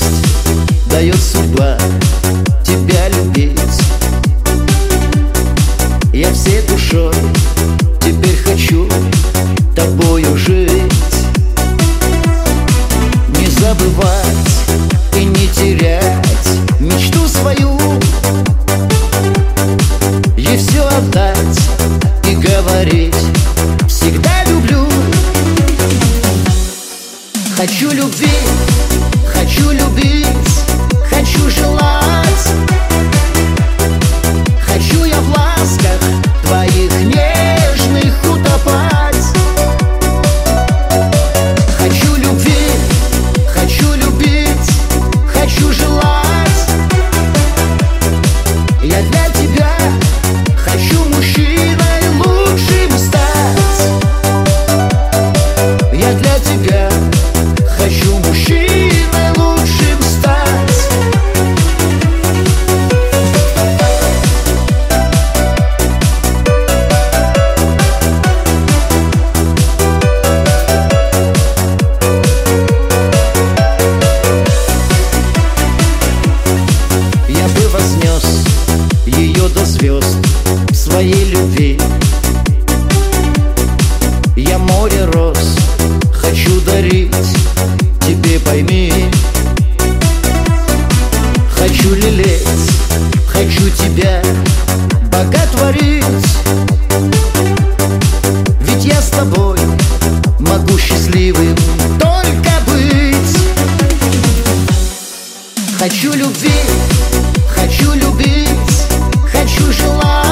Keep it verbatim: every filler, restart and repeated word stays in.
честь дает судьба тебя любить. Я всей душой теперь хочу тобою жить. Не забывать и не терять мечту свою, ей все отдать и говорить: всегда люблю. Хочу любви, хочу любить, хочу желать. Хочу я в ласках твоих нежных утопать. Хочу любви, хочу любить, хочу желать. Я для тебя хочу мужчиной лучшим стать. Я для тебя хочу мужчиной лучшим стать. Я бы вознес ее до звезд в своей любви. Я море роз хочу дарить тебе, пойми. Хочу лелеять, хочу тебя боготворить. Ведь я с тобой могу счастливым только быть. Хочу любви, хочу любить, хочу желать.